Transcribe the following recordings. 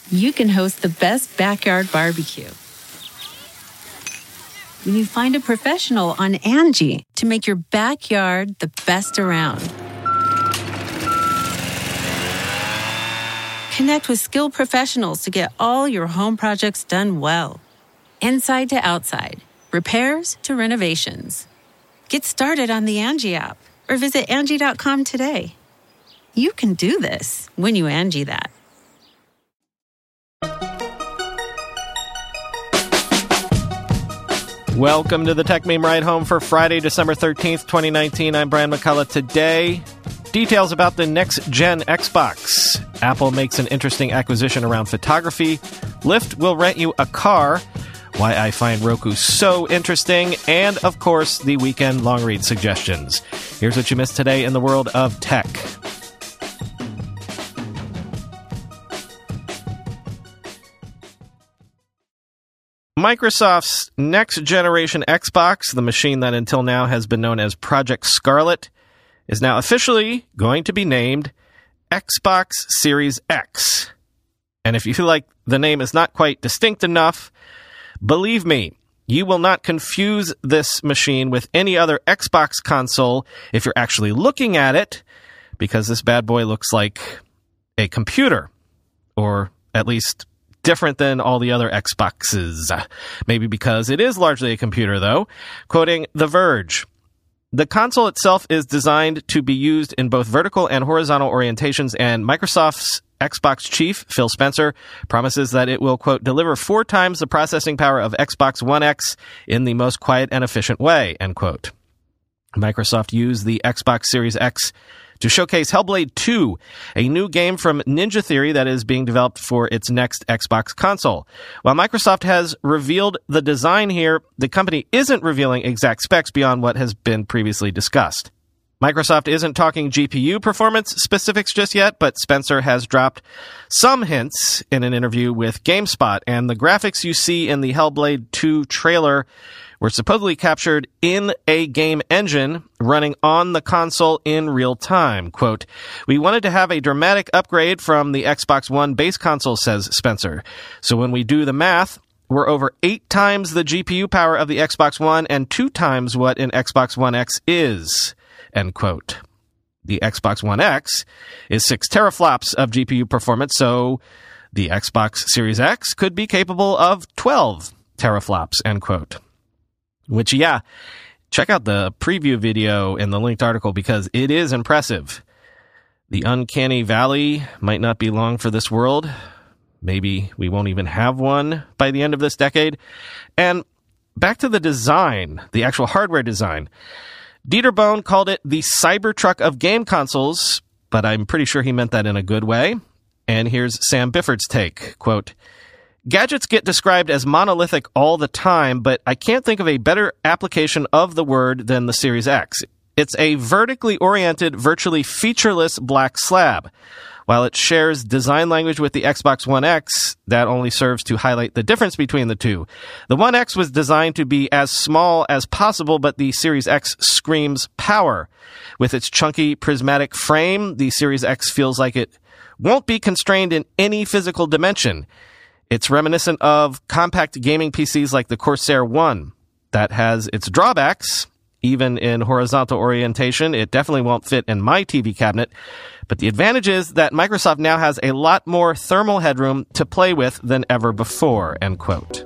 you can host the best backyard barbecue. When you find a professional on Angie to make your backyard the best around. Connect with skilled professionals to get all your home projects done well. Inside to outside, repairs to renovations. Get started on the Angie app or visit Angie.com today. You can do this when you Angie that. Welcome to the Tech Meme Ride Home for Friday, December 13th, 2019. I'm Brian McCullough. Today, details about the next-gen Xbox. Apple makes an interesting acquisition around photography. Lyft will rent you a car. Why I find Roku so interesting. And, of course, the weekend long-read suggestions. Here's what you missed today in the world of tech. Microsoft's next-generation Xbox, the machine that until now has been known as Project Scarlet, is now officially going to be named Xbox Series X. And if you feel like the name is not quite distinct enough, believe me, you will not confuse this machine with any other Xbox console if you're actually looking at it, because this bad boy looks like a computer, or at least different than all the other Xboxes. Maybe because it is largely a computer, though. Quoting The Verge, the console itself is designed to be used in both vertical and horizontal orientations, and Microsoft's Xbox chief, Phil Spencer, promises that it will, quote, deliver 4 times the processing power of Xbox One X in the most quiet and efficient way, end quote. Microsoft used the Xbox Series X to showcase Hellblade 2, a new game from Ninja Theory that is being developed for its next Xbox console. While Microsoft has revealed the design here, the company isn't revealing exact specs beyond what has been previously discussed. Microsoft isn't talking GPU performance specifics just yet, but Spencer has dropped some hints in an interview with GameSpot, and the graphics you see in the Hellblade 2 trailer were supposedly captured in a game engine running on the console in real time. Quote, we wanted to have a dramatic upgrade from the Xbox One base console, says Spencer. So when we do the math, we're over 8 times the GPU power of the Xbox One and 2 times what an Xbox One X is, end quote. The Xbox One X is 6 teraflops of GPU performance, so the Xbox Series X could be capable of 12 teraflops, end quote. Which, yeah, check out the preview video in the linked article because it is impressive. The uncanny valley might not be long for this world. Maybe we won't even have one by the end of this decade. And back to the design, the actual hardware design. Dieter Bohn called it the Cybertruck of game consoles, but I'm pretty sure he meant that in a good way. And here's Sam Bifford's take, quote, gadgets get described as monolithic all the time, but I can't think of a better application of the word than the Series X. It's a vertically oriented, virtually featureless black slab. While it shares design language with the Xbox One X, that only serves to highlight the difference between the two. The One X was designed to be as small as possible, but the Series X screams power. With its chunky, prismatic frame, the Series X feels like it won't be constrained in any physical dimension. It's reminiscent of compact gaming PCs like the Corsair One. That has its drawbacks. Even in horizontal orientation, it definitely won't fit in my TV cabinet. But the advantage is that Microsoft now has a lot more thermal headroom to play with than ever before, end quote.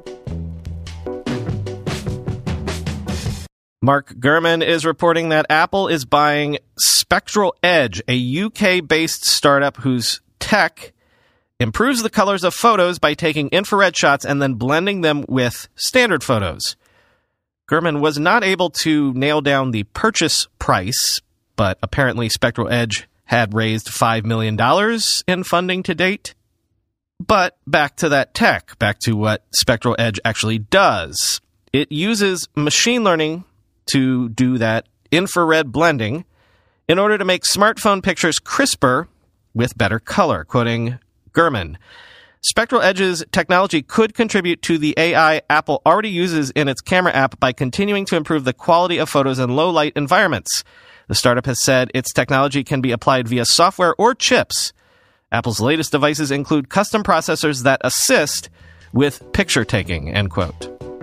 Mark Gurman is reporting that Apple is buying Spectral Edge, a UK-based startup whose tech improves the colors of photos by taking infrared shots and then blending them with standard photos. Gurman was not able to nail down the purchase price, but apparently Spectral Edge had raised $5 million in funding to date. But back to that tech, back to what Spectral Edge actually does. It uses machine learning to do that infrared blending in order to make smartphone pictures crisper with better color, quoting Gurman. Spectral Edge's technology could contribute to the AI Apple already uses in its camera app by continuing to improve the quality of photos in low-light environments. The startup has said its technology can be applied via software or chips. Apple's latest devices include custom processors that assist with picture taking, end quote.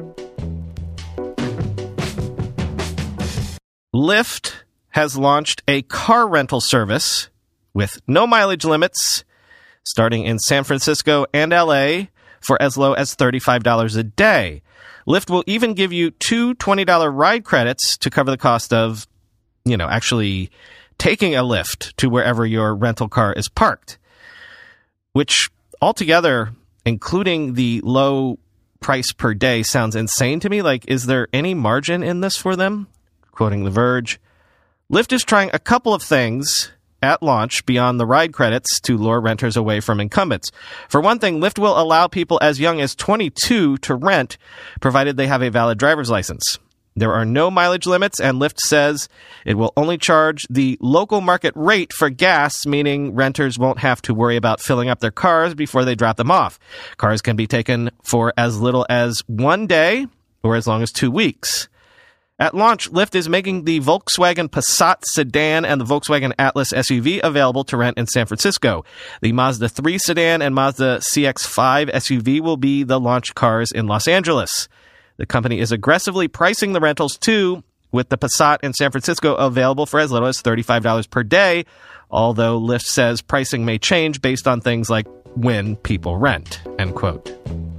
Lyft has launched a car rental service with no mileage limits starting in San Francisco and LA for as low as $35 a day. Lyft will even give you two $20 ride credits to cover the cost of, actually taking a Lyft to wherever your rental car is parked, which altogether, including the low price per day, sounds insane to me. Like, is there any margin in this for them? Quoting The Verge, Lyft is trying a couple of things at launch beyond the ride credits to lure renters away from incumbents. For one thing, Lyft will allow people as young as 22 to rent, provided they have a valid driver's license. There are no mileage limits, and Lyft says it will only charge the local market rate for gas, meaning renters won't have to worry about filling up their cars before they drop them off. Cars can be taken for as little as 1 day or as long as 2 weeks. At launch, Lyft is making the Volkswagen Passat sedan and the Volkswagen Atlas SUV available to rent in San Francisco. The Mazda 3 sedan and Mazda CX-5 SUV will be the launch cars in Los Angeles. The company is aggressively pricing the rentals too, with the Passat in San Francisco available for as little as $35 per day, although Lyft says pricing may change based on things like when people rent, end quote.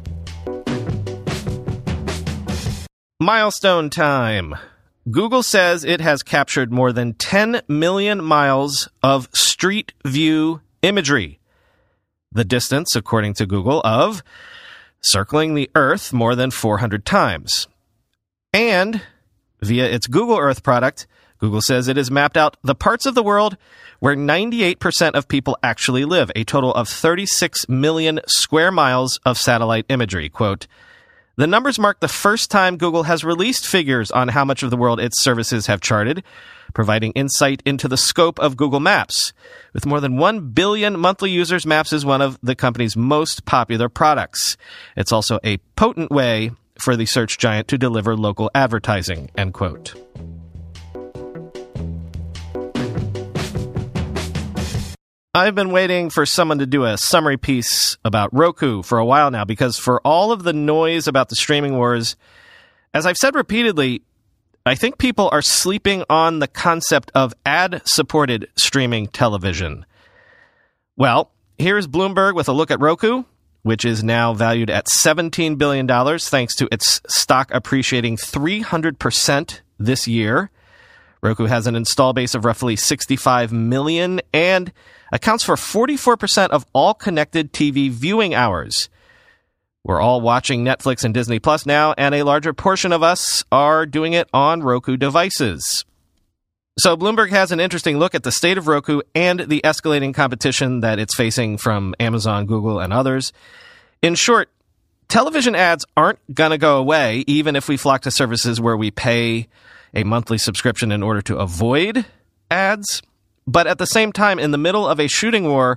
Milestone time. Google says it has captured more than 10 million miles of street view imagery. The distance, according to Google, of circling the Earth more than 400 times. And via its Google Earth product, Google says it has mapped out the parts of the world where 98% of people actually live, a total of 36 million square miles of satellite imagery. Quote, the numbers mark the first time Google has released figures on how much of the world its services have charted, providing insight into the scope of Google Maps. With more than 1 billion monthly users, Maps is one of the company's most popular products. It's also a potent way for the search giant to deliver local advertising, end quote. I've been waiting for someone to do a summary piece about Roku for a while now, because for all of the noise about the streaming wars, as I've said repeatedly, I think people are sleeping on the concept of ad-supported streaming television. Well, here's Bloomberg with a look at Roku, which is now valued at $17 billion thanks to its stock appreciating 300% this year. Roku has an install base of roughly 65 million and accounts for 44% of all connected TV viewing hours. We're all watching Netflix and Disney Plus now, and a larger portion of us are doing it on Roku devices. So Bloomberg has an interesting look at the state of Roku and the escalating competition that it's facing from Amazon, Google, and others. In short, television ads aren't going to go away, even if we flock to services where we pay a monthly subscription in order to avoid ads. But at the same time, in the middle of a shooting war,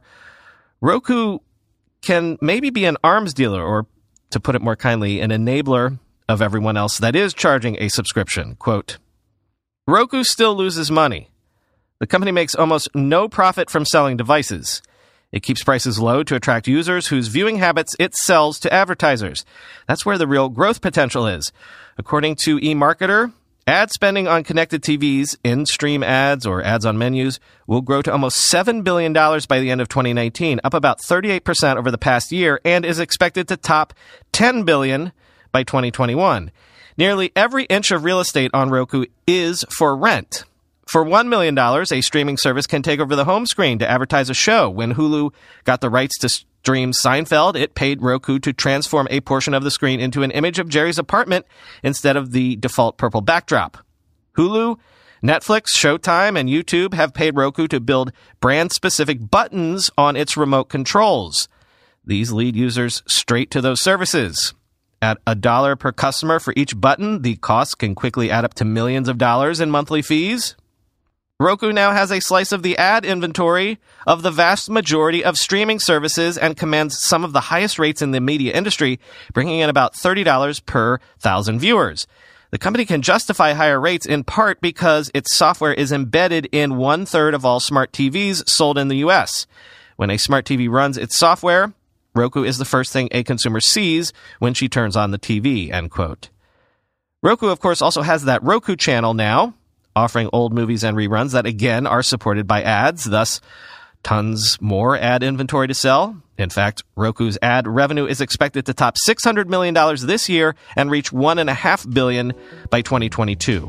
Roku can maybe be an arms dealer, or to put it more kindly, an enabler of everyone else that is charging a subscription. Quote, Roku still loses money. The company makes almost no profit from selling devices. It keeps prices low to attract users whose viewing habits it sells to advertisers. That's where the real growth potential is. According to eMarketer, ad spending on connected TVs, in-stream ads, or ads on menus will grow to almost $7 billion by the end of 2019, up about 38% over the past year, and is expected to top $10 billion by 2021. Nearly every inch of real estate on Roku is for rent. For $1 million, a streaming service can take over the home screen to advertise a show. When Hulu got the rights to stream Seinfeld, it paid Roku to transform a portion of the screen into an image of Jerry's apartment instead of the default purple backdrop. Hulu, Netflix, Showtime, and YouTube have paid Roku to build brand-specific buttons on its remote controls. These lead users straight to those services. At $1 per customer for each button, the cost can quickly add up to millions of dollars in monthly fees. Roku now has a slice of the ad inventory of the vast majority of streaming services and commands some of the highest rates in the media industry, bringing in about $30 per 1,000 viewers. The company can justify higher rates in part because its software is embedded in 1/3 of all smart TVs sold in the U.S. When a smart TV runs its software, Roku is the first thing a consumer sees when she turns on the TV, end quote. Roku, of course, also has that Roku channel now, offering old movies and reruns that, again, are supported by ads, thus tons more ad inventory to sell. In fact, Roku's ad revenue is expected to top $600 million this year and reach $1.5 billion by 2022.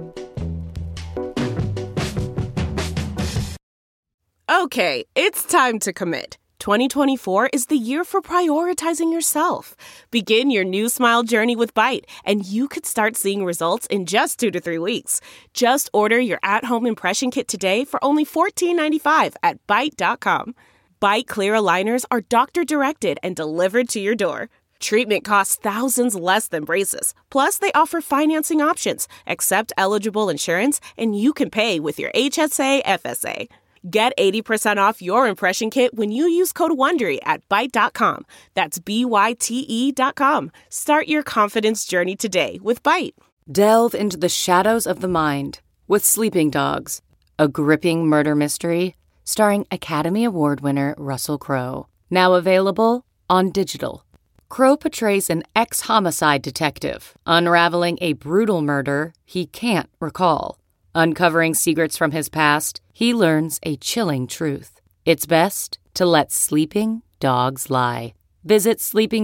Okay, it's time to commit. 2024 is the year for prioritizing yourself. Begin your new smile journey with Byte, and you could start seeing results in just 2 to 3 weeks. Just order your at-home impression kit today for only $14.95 at Byte.com. Byte Clear aligners are doctor-directed and delivered to your door. Treatment costs thousands less than braces. Plus, they offer financing options, accept eligible insurance, and you can pay with your HSA FSA. Get 80% off your impression kit when you use code WONDERY at Byte.com. That's BYTE.com. Start your confidence journey today with Byte. Delve into the shadows of the mind with Sleeping Dogs, a gripping murder mystery starring Academy Award winner Russell Crowe. Now available on digital. Crowe portrays an ex-homicide detective unraveling a brutal murder he can't recall. Uncovering secrets from his past, he learns a chilling truth. It's best to let sleeping dogs lie. Visit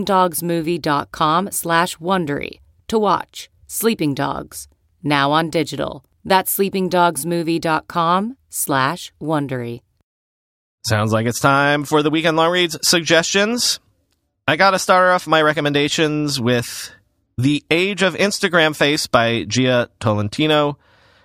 sleepingdogsmovie.com/Wondery to watch Sleeping Dogs, now on digital. That's sleepingdogsmovie.com/Wondery. Sounds like it's time for the Weekend Long Reads suggestions. I gotta start off my recommendations with The Age of Instagram Face by Gia Tolentino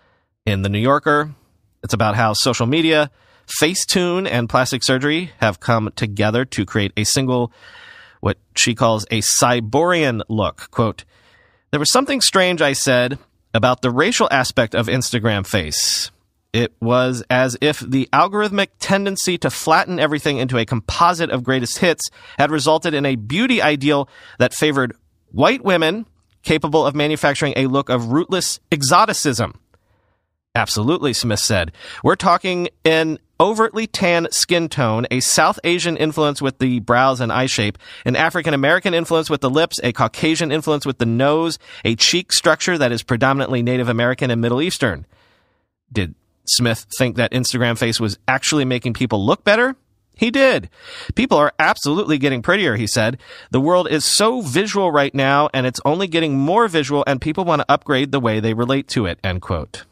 in The New Yorker. It's about how social media, Facetune, and plastic surgery have come together to create a single, what she calls a Cyborian look. Quote, "There was something strange, I said, about the racial aspect of Instagram Face. It was as if the algorithmic tendency to flatten everything into a composite of greatest hits had resulted in a beauty ideal that favored white women capable of manufacturing a look of rootless exoticism." Absolutely, Smith said. We're talking an overtly tan skin tone, a South Asian influence with the brows and eye shape, an African American influence with the lips, a Caucasian influence with the nose, a cheek structure that is predominantly Native American and Middle Eastern. Did Smith think that Instagram Face was actually making people look better? He did. People are absolutely getting prettier, he said. The world is so visual right now, and it's only getting more visual, and people want to upgrade the way they relate to it, end quote.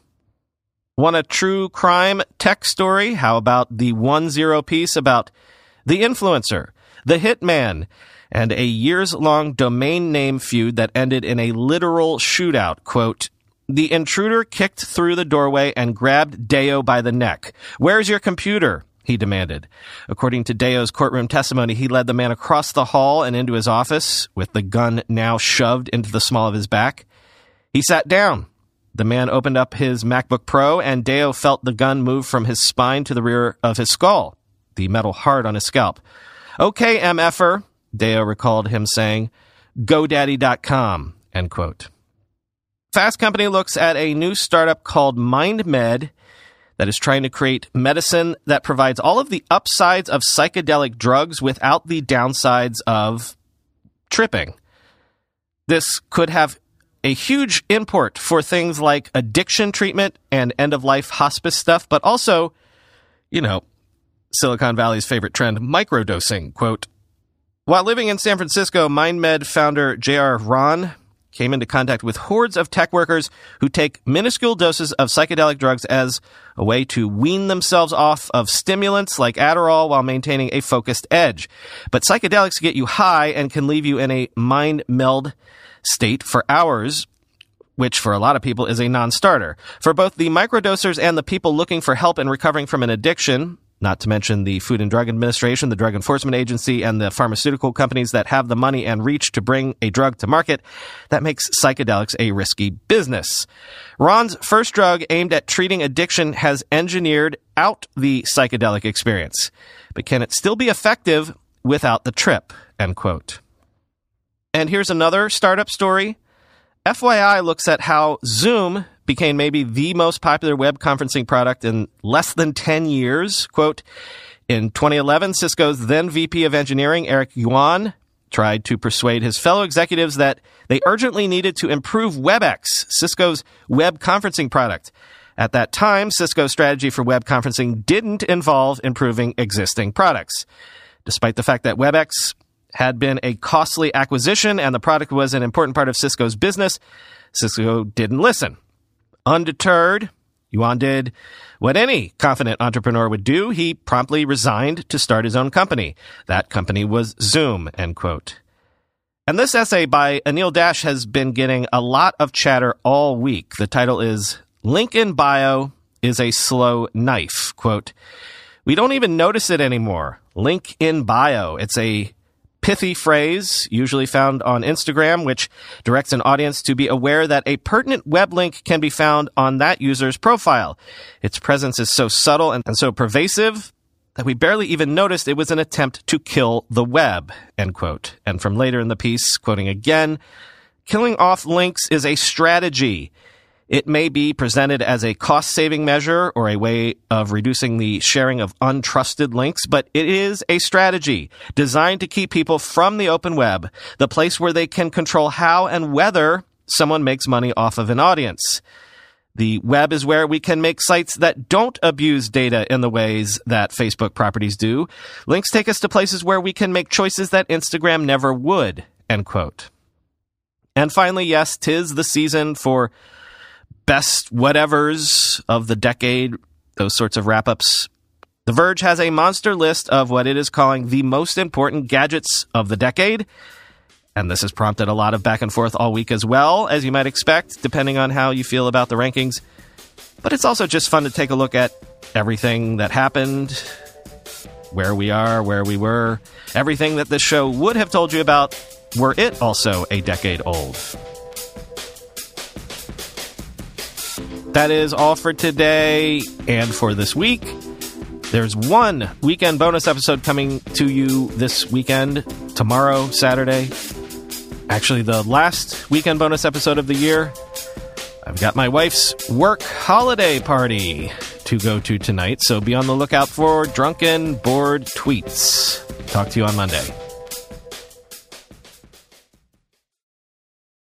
Want a true crime tech story? How about the 1-0 piece about the influencer, the hitman, and a years-long domain name feud that ended in a literal shootout? Quote, "The intruder kicked through the doorway and grabbed Deo by the neck. Where's your computer?" he demanded. According to Deo's courtroom testimony, he led the man across the hall and into his office, with the gun now shoved into the small of his back. He sat down. The man opened up his MacBook Pro, and Deo felt the gun move from his spine to the rear of his skull, the metal hard on his scalp. "Okay, MFer," Deo recalled him saying, "GoDaddy.com," end quote. Fast Company looks at a new startup called MindMed that is trying to create medicine that provides all of the upsides of psychedelic drugs without the downsides of tripping. This could have a huge import for things like addiction treatment and end-of-life hospice stuff, but also, Silicon Valley's favorite trend, microdosing. Quote, "While living in San Francisco, MindMed founder J.R. Ron came into contact with hordes of tech workers who take minuscule doses of psychedelic drugs as a way to wean themselves off of stimulants like Adderall while maintaining a focused edge. But psychedelics get you high and can leave you in a mind meld state for hours, which for a lot of people is a non-starter. For both the microdosers and the people looking for help in recovering from an addiction, not to mention the Food and Drug Administration, the Drug Enforcement Agency, and the pharmaceutical companies that have the money and reach to bring a drug to market, that makes psychedelics a risky business. Ron's first drug aimed at treating addiction has engineered out the psychedelic experience. But can it still be effective without the trip?" End quote. And here's another startup story. FYI looks at how Zoom became maybe the most popular web conferencing product in less than 10 years. Quote, in 2011, Cisco's then VP of Engineering, Eric Yuan, tried to persuade his fellow executives that they urgently needed to improve WebEx, Cisco's web conferencing product. At that time, Cisco's strategy for web conferencing didn't involve improving existing products. Despite the fact that WebEx had been a costly acquisition and the product was an important part of Cisco's business, Cisco didn't listen. Undeterred, Yuan did what any confident entrepreneur would do. He promptly resigned to start his own company. That company was Zoom, end quote. And this essay by Anil Dash has been getting a lot of chatter all week. The title is Link in Bio is a Slow Knife. Quote, we don't even notice it anymore. Link in bio. It's a pithy phrase, usually found on Instagram, which directs an audience to be aware that a pertinent web link can be found on that user's profile. Its presence is so subtle and so pervasive that we barely even noticed it was an attempt to kill the web, end quote. And from later in the piece, quoting again, killing off links is a strategy. It may be presented as a cost-saving measure or a way of reducing the sharing of untrusted links, but it is a strategy designed to keep people from the open web, the place where they can control how and whether someone makes money off of an audience. The web is where we can make sites that don't abuse data in the ways that Facebook properties do. Links take us to places where we can make choices that Instagram never would, end quote. And finally, yes, 'tis the season for best whatevers of the decade, those sorts of wrap-ups. The Verge has a monster list of what it is calling the most important gadgets of the decade. And this has prompted a lot of back and forth all week as well, as you might expect, depending on how you feel about the rankings. But it's also just fun to take a look at everything that happened, where we are, where we were, everything that this show would have told you about were it also a decade old. That is all for today and for this week. There's one weekend bonus episode coming to you this weekend, tomorrow, Saturday. Actually, the last weekend bonus episode of the year. I've got my wife's work holiday party to go to tonight, so be on the lookout for drunken, bored tweets. Talk to you on Monday.